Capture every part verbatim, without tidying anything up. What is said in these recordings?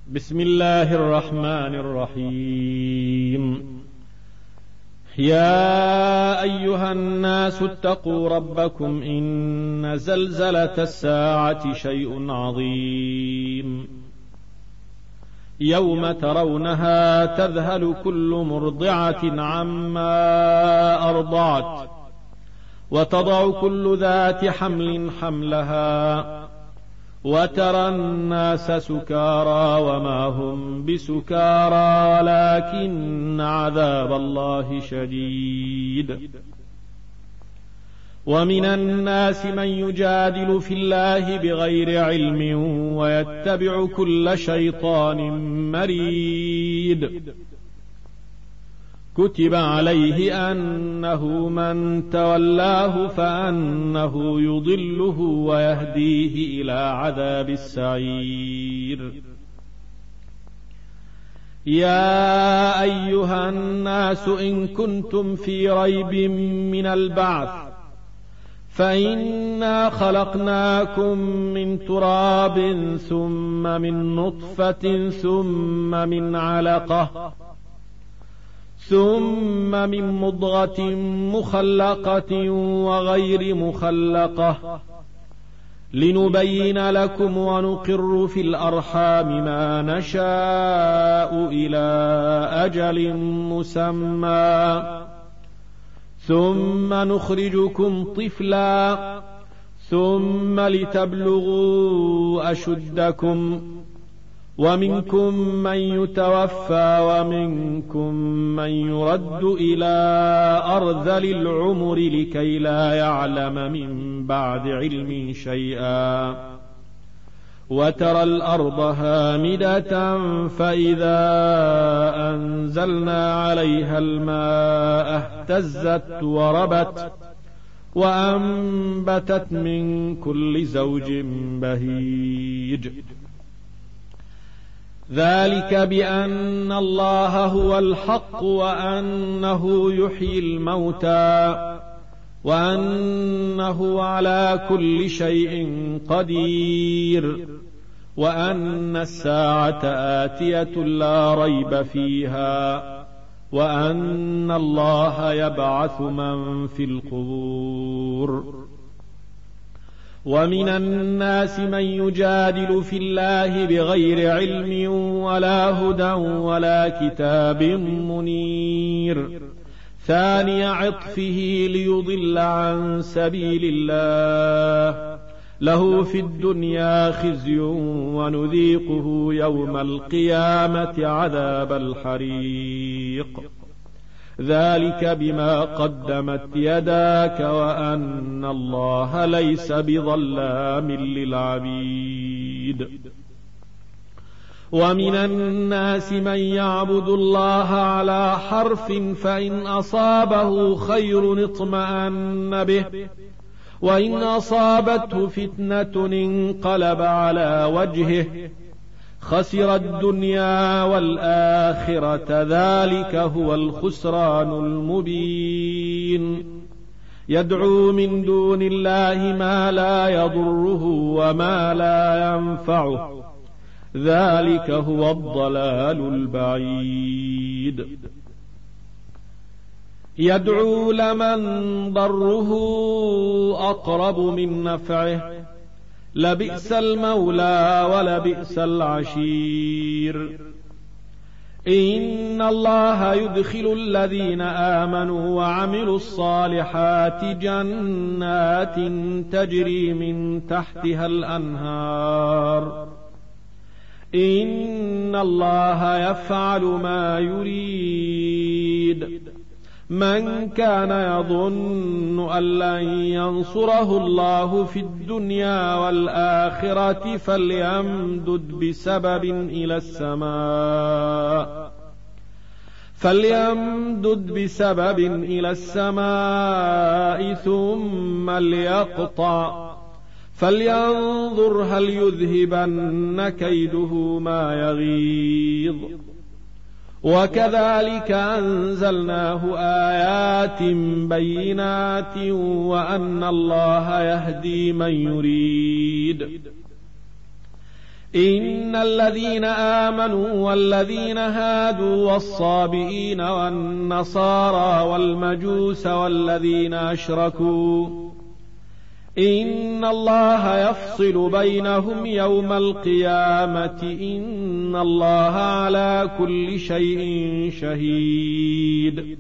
بسم الله الرحمن الرحيم. يا أيها الناس اتقوا ربكم إن زلزلة الساعة شيء عظيم يوم ترونها تذهل كل مرضعة عما أرضعت وتضع كل ذات حمل حملها وترى الناس سكارى وما هم بسكارى لكن عذاب الله شديد. ومن الناس من يجادل في الله بغير علم ويتبع كل شيطان مريد. كتب عليه أنه من تولاه فأنه يضله ويهديه إلى عذاب السعير. يا أيها الناس إن كنتم في ريب من البعث فإنا خلقناكم من تراب ثم من نطفة ثم من علقة ثم من مضغة مخلقة وغير مخلقة لنبين لكم ونقر في الأرحام ما نشاء إلى أجل مسمى ثم نخرجكم طفلا ثم لتبلغوا أشدكم ومنكم من يتوفى ومنكم من يرد إلى أرذل العمر لكي لا يعلم من بعد علم شيئا. وترى الأرض هامدة فإذا أنزلنا عليها الماء اهتزت وربت وأنبتت من كل زوج بهيج. ذلك بأن الله هو الحق وأنه يحيي الموتى وأنه على كل شيء قدير وأن الساعة آتية لا ريب فيها وأن الله يبعث من في القبور. ومن الناس من يجادل في الله بغير علم ولا هدى ولا كتاب منير ثاني عطفه ليضل عن سبيل الله له في الدنيا خزي ونذيقه يوم القيامة عذاب الحريق. ذلك بما قدمت يداك وأن الله ليس بظلام للعبيد. ومن الناس من يعبد الله على حرف فإن أصابه خير اطمأن به وإن أصابته فتنة انقلب على وجهه خسر الدنيا والآخرة ذلك هو الخسران المبين. يدعو من دون الله ما لا يضره وما لا ينفعه ذلك هو الضلال البعيد. يدعو لمن ضره أقرب من نفعه لبئس المولى ولبئس العشير. إن الله يدخل الذين آمنوا وعملوا الصالحات جنات تجري من تحتها الأنهار إن الله يفعل ما يريد. من كان يظن أن لن ينصره الله في الدنيا والآخرة فليمدد بسبب إلى السماء فليمدد بسبب إلى السماء ثم ليقطع فلينظر هل يذهبن كيده ما يغيظ. وكذلك أنزلناه آيات بينات وأن الله يهدي من يريد إن الذين آمنوا والذين هادوا والصابئين والنصارى والمجوس والذين أشركوا إن الله يفصل بينهم يوم القيامة إن الله على كل شيء شهيد.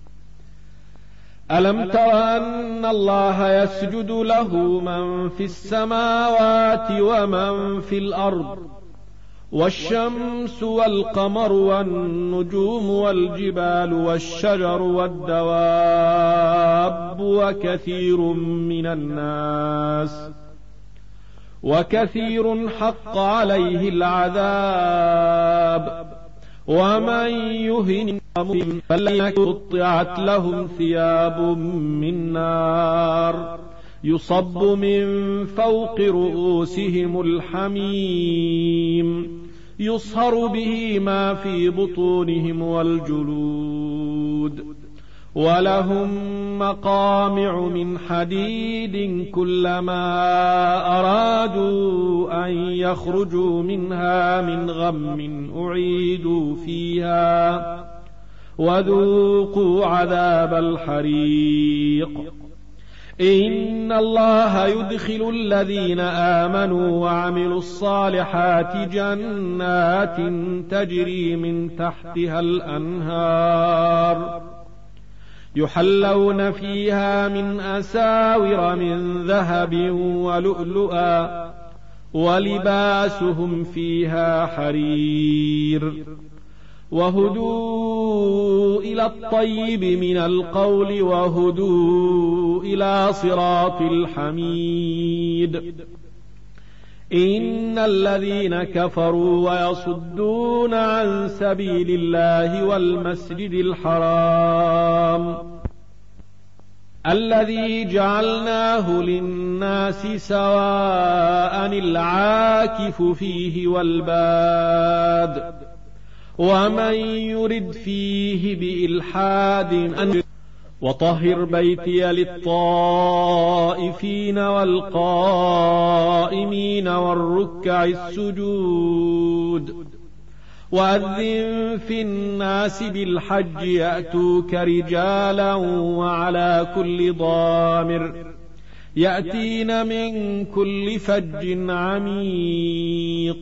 ألم تر أن الله يسجد له من في السماوات ومن في الأرض والشمس والقمر والنجوم والجبال والشجر والدواب وكثير من الناس وكثير حق عليه العذاب ومن يهن فلن قطعت لهم ثياب من نار يصب من فوق رؤوسهم الحميم يصهر به ما في بطونهم والجلود ولهم مقامع من حديد كلما أرادوا أن يخرجوا منها من غم أعيدوا فيها وذوقوا عذاب الحريق. إن الله يدخل الذين آمنوا وعملوا الصالحات جنات تجري من تحتها الأنهار يحلون فيها من أساور من ذهب ولؤلؤا ولباسهم فيها حرير وهدوا إلى الطيب من القول وهدوا إلى صراط الحميد. إن الذين كفروا ويصدون عن سبيل الله والمسجد الحرام الذي جعلناه للناس سواء العاكف فيه والباد ومن يرد فيه بإلحاد أن وطهر بيتي للطائفين والقائمين والركع السجود وأذن في الناس بالحج يأتوك رجالا وعلى كل ضامر يأتين من كل فج عميق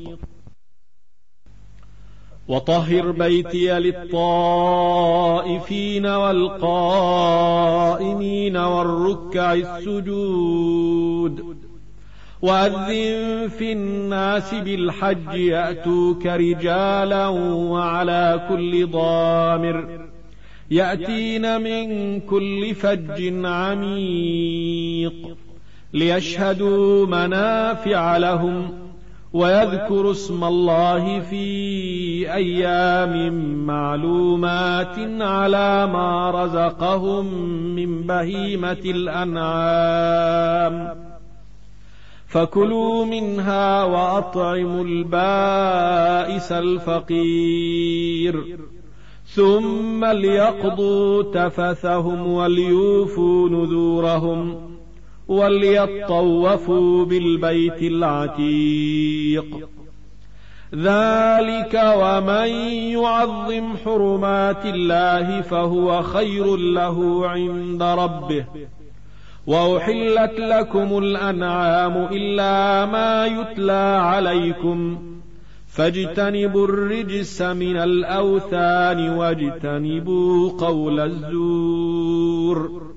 وطهر بيتي للطائفين والقائمين والركع السجود وأذن في الناس بالحج يأتوك رجالا وعلى كل ضامر يأتين من كل فج عميق ليشهدوا منافع لهم ويذكروا اسم الله في أيام معلومات على ما رزقهم من بهيمة الأنعام فكلوا منها وأطعموا البائس الفقير ثم ليقضوا تفثهم وليوفوا نذورهم وليطوفوا بالبيت العتيق. ذلك ومن يعظم حرمات الله فهو خير له عند ربه. وأحلت لكم الأنعام إلا ما يتلى عليكم فاجتنبوا الرجس من الأوثان واجتنبوا قول الزور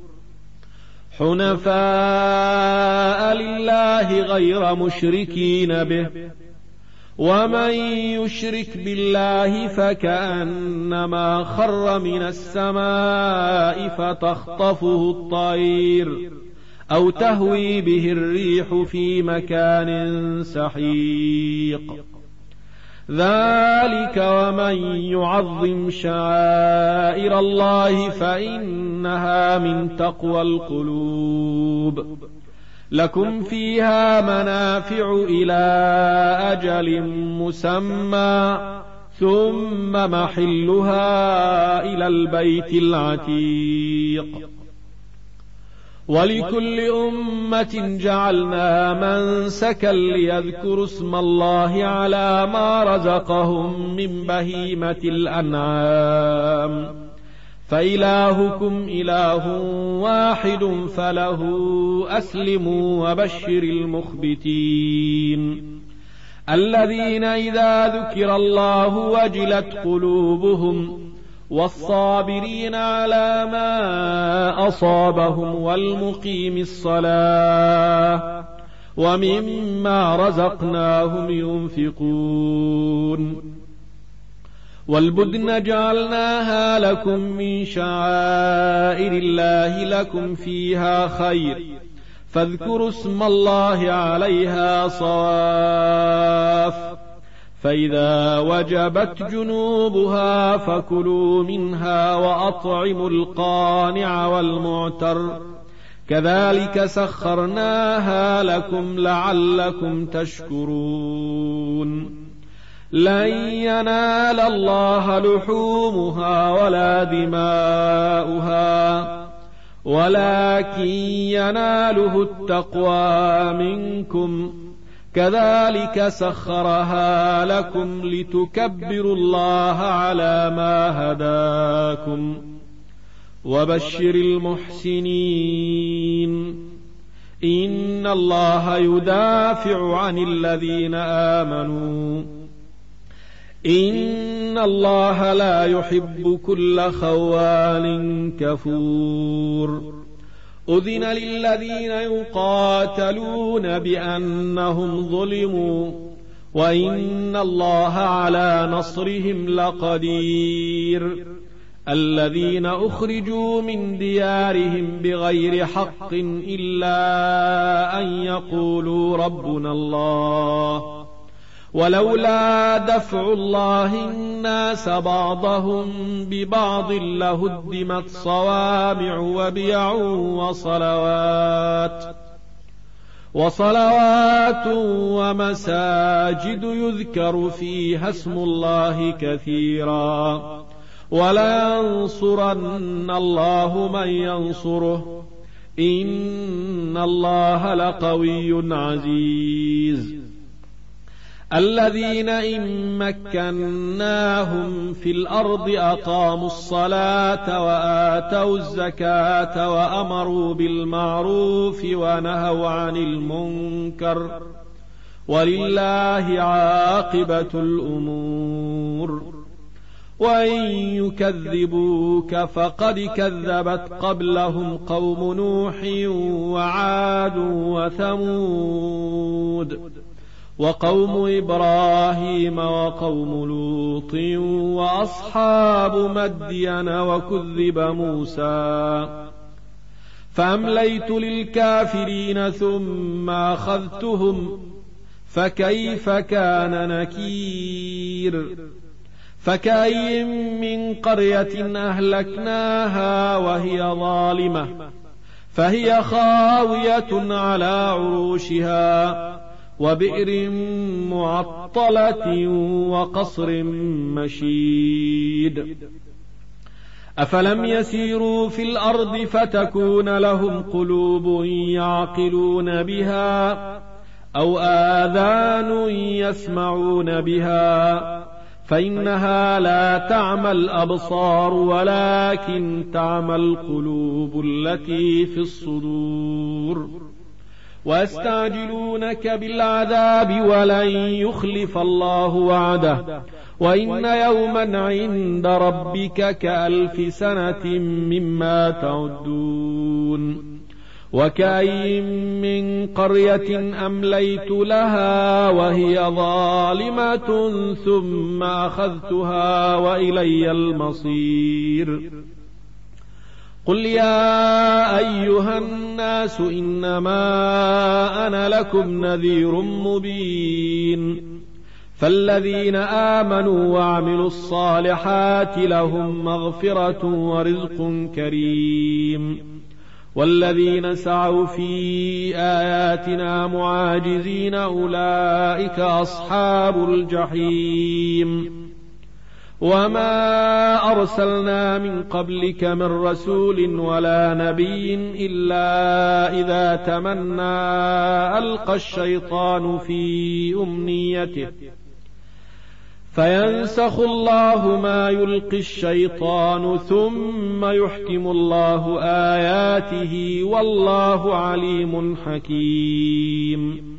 حنفاء لله غير مشركين به ومن يشرك بالله فكأنما خر من السماء فتخطفه الطير أو تهوي به الريح في مكان سحيق. ذلك ومن يعظم شعائر الله فإنها من تقوى القلوب. لكم فيها منافع إلى أجل مسمى ثم محلها إلى البيت العتيق. ولكل أمة جعلنا منسكا ليذكروا اسم الله على ما رزقهم من بهيمة الأنعام فإلهكم إله واحد فله أسلموا وبشر المخبتين الذين إذا ذكر الله وجلت قلوبهم والصابرين على ما أصابهم والمقيم الصلاة ومما رزقناهم ينفقون والبدن جعلناها لكم من شعائر الله لكم فيها خير فاذكروا اسم الله عليها صواف فإذا وجبت جنوبها فكلوا منها وأطعموا القانع والمعتر كذلك سخرناها لكم لعلكم تشكرون لن ينال الله لحومها ولا دماؤها ولكن يناله التقوى منكم كذلك سخرها لكم لتكبروا الله على ما هداكم وبشر المحسنين إن الله يدافع عن الذين آمنوا إن الله لا يحب كل خوان كفور أذن للذين يقاتلون بأنهم ظلموا وإن الله على نصرهم لقدير الذين أخرجوا من ديارهم بغير حق إلا أن يقولوا ربنا الله ولولا دفع الله الناس بعضهم ببعض لهدمت صوامع وبيع وصلوات وصلوات ومساجد يذكر فيها اسم الله كثيرا ولينصرن الله من ينصره إن الله لقوي عزيز الذين إن مكناهم في الأرض أقاموا الصلاة وآتوا الزكاة وأمروا بالمعروف ونهوا عن المنكر ولله عاقبة الأمور وإن يكذبوك فقد كذبت قبلهم قوم نوح وعاد وثمود وقوم إبراهيم وقوم لوط وأصحاب مدين وكذب موسى فأمليت للكافرين ثم أخذتهم فكيف كان نكير فكأي من قرية أهلكناها وهي ظالمة فهي خاوية على عروشها وبئر معطلة وقصر مشيد أفلم يسيروا في الأرض فتكون لهم قلوب يعقلون بها أو آذان يسمعون بها فإنها لا تعمى الأبصار ولكن تعمى القلوب التي في الصدور ويستعجلونك بالعذاب ولن يخلف الله وعده وإن يوما عند ربك كألف سنة مما تعدون وكأي من قرية أمليت لها وهي ظالمة ثم أخذتها وإلي المصير قل يا أيها الناس إنما أنا لكم نذير مبين فالذين آمنوا وعملوا الصالحات لهم مغفرة ورزق كريم والذين سعوا في آياتنا معاجزين أولئك أصحاب الجحيم وما أرسلنا من قبلك من رسول ولا نبي إلا إذا تمنى ألقى الشيطان في أمنيته فينسخ الله ما يلقي الشيطان ثم يحكم الله آياته والله عليم حكيم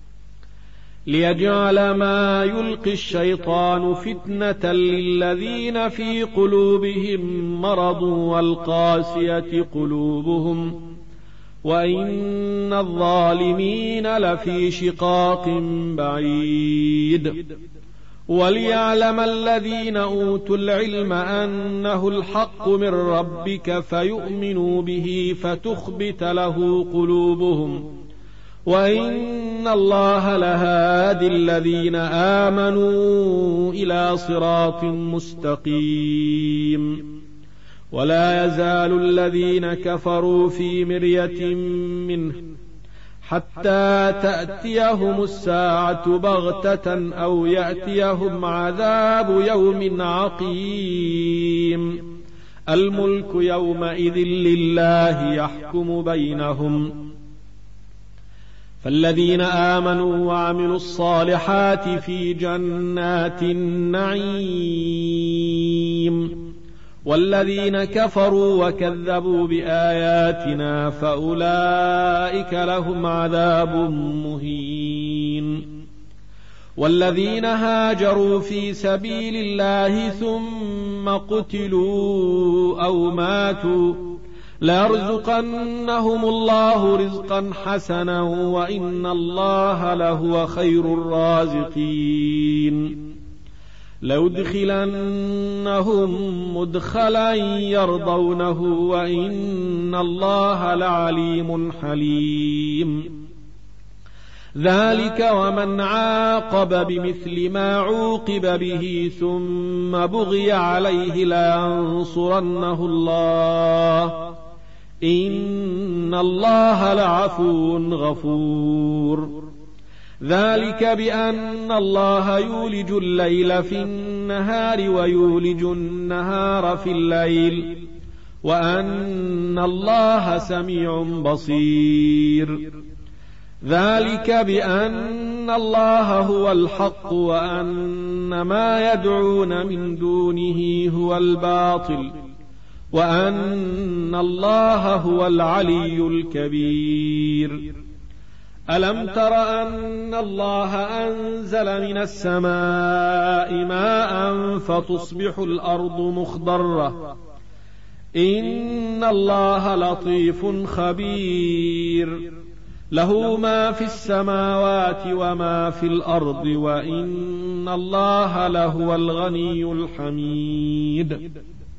ليجعل ما يلقي الشيطان فتنة للذين في قلوبهم مرض والقاسية قلوبهم وإن الظالمين لفي شقاق بعيد وليعلم الذين أوتوا العلم أنه الحق من ربك فيؤمنوا به فتخبت له قلوبهم وإن الله لهادي الذين آمنوا إلى صراط مستقيم ولا يزال الذين كفروا في مرية منه حتى تأتيهم الساعة بغتة أو يأتيهم عذاب يوم عقيم الملك يومئذ لله يحكم بينهم فالذين آمنوا وعملوا الصالحات في جنات النعيم والذين كفروا وكذبوا بآياتنا فأولئك لهم عذاب مهين والذين هاجروا في سبيل الله ثم قتلوا أو ماتوا ليرزقنهم الله رزقا حسنا وإن الله لهو خير الرازقين ليدخلنهم مدخلا يرضونه وإن الله لعليم حليم ذلك ومن عاقب بمثل ما عوقب به ثم بغي عليه لينصرنه الله إن الله لعفو غفور ذلك بأن الله يولج الليل في النهار ويولج النهار في الليل وأن الله سميع بصير ذلك بأن الله هو الحق وأن ما يدعون من دونه هو الباطل وأن الله هو العلي الكبير ألم تر أن الله أنزل من السماء ماء فتصبح الأرض مخضرة إن الله لطيف خبير له ما في السماوات وما في الأرض وإن الله لهو الغني الحميد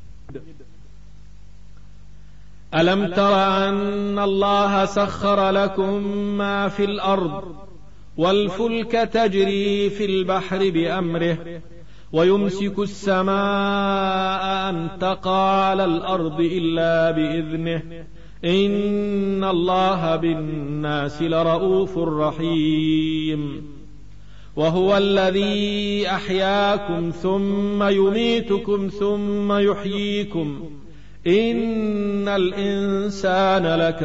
ألم تر أن الله سخر لكم ما في الأرض والفلك تجري في البحر بأمره ويمسك السماء أن تقع على الأرض إلا بإذنه إن الله بالناس لرؤوف رحيم وهو الذي أحياكم ثم يميتكم ثم يحييكم إن الإنسان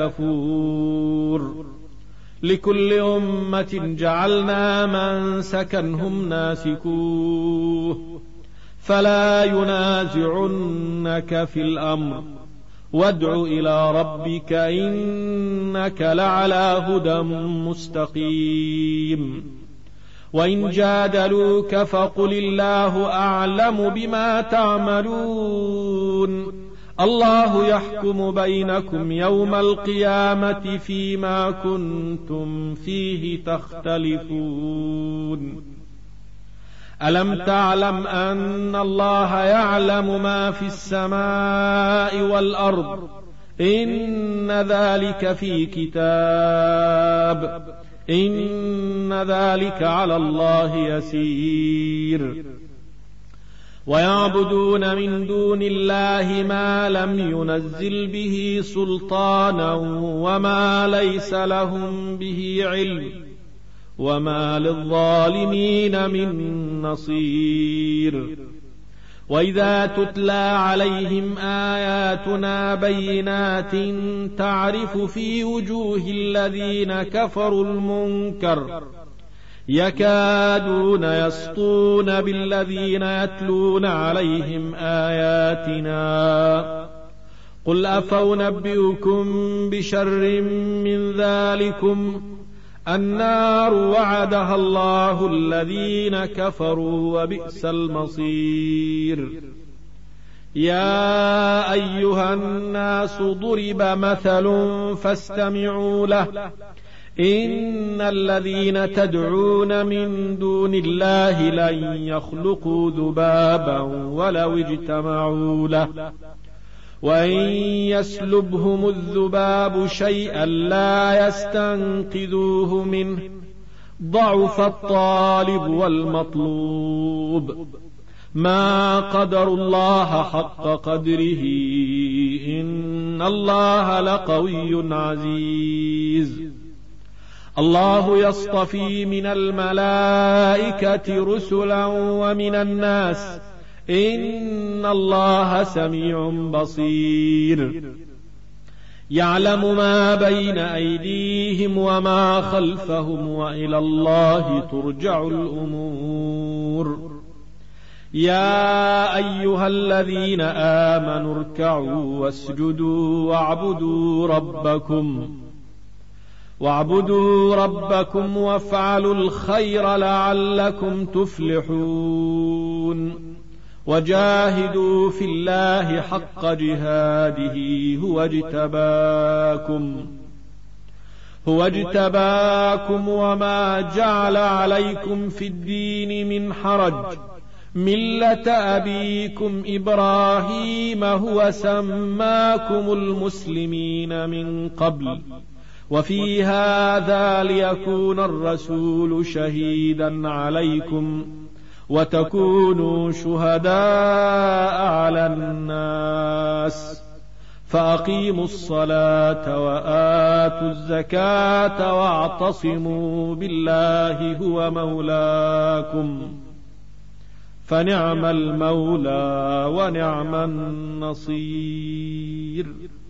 لكفور لكل أمة جعلنا منسكا هم ناسكوه فلا ينازعنك في الأمر وادع إلى ربك إنك لعلى هدى مستقيم وإن جادلوك فقل الله أعلم بما تعملون الله يحكم بينكم يوم القيامة فيما كنتم فيه تختلفون ألم تعلم أن الله يعلم ما في السماء والأرض إن ذلك في كتاب إن ذلك على الله يسير ويعبدون من دون الله ما لم ينزل به سلطانا وما ليس لهم به علم وما للظالمين من نصير وإذا تتلى عليهم آياتنا بينات تعرف في وجوه الذين كفروا المنكر يكادون يسطون بالذين يتلون عليهم آياتنا قل أفأنبئكم بشر من ذلكم النار وعدها الله الذين كفروا وبئس المصير. يا أيها الناس ضرب مثل فاستمعوا له إن الذين تدعون من دون الله لن يخلقوا ذبابا ولو اجتمعوا له وإن يسلبهم الذباب شيئا لا يستنقذوه منه ضعف الطالب والمطلوب ما قدروا الله حق قدره إن الله لقوي عزيز. الله يصطفي من الملائكة رسلا ومن الناس إن الله سميع بصير. يعلم ما بين أيديهم وما خلفهم وإلى الله ترجع الأمور. يا أيها الذين آمنوا اركعوا واسجدوا واعبدوا ربكم واعبدوا ربكم وافعلوا الخير لعلكم تفلحون. وجاهدوا في الله حق جهاده هو اجتباكم هو اجتباكم وما جعل عليكم في الدين من حرج ملة أبيكم إبراهيم هو سماكم المسلمين من قبل وفي هذا ليكون الرسول شهيدا عليكم وتكونوا شهداء على الناس فأقيموا الصلاة وآتوا الزكاة واعتصموا بالله هو مولاكم فنعم المولى ونعم النصير.